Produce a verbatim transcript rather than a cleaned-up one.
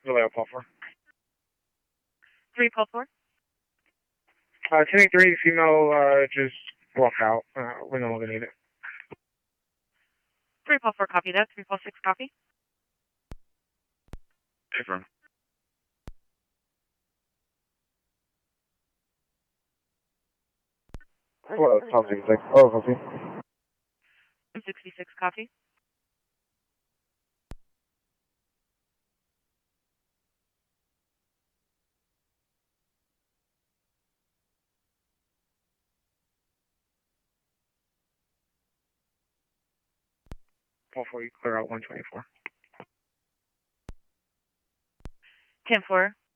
Relay up, Paul four. three, Paul four. Uh, ten eighty-three, female, uh, just walk out. Uh, we no longer need it. three, Paul four, copy that. three, Paul six, copy. Affirm. Well, Tom sixty-six. Oh, copy. sixty-six, copy. Paul four, you clear out one twenty-four. ten four,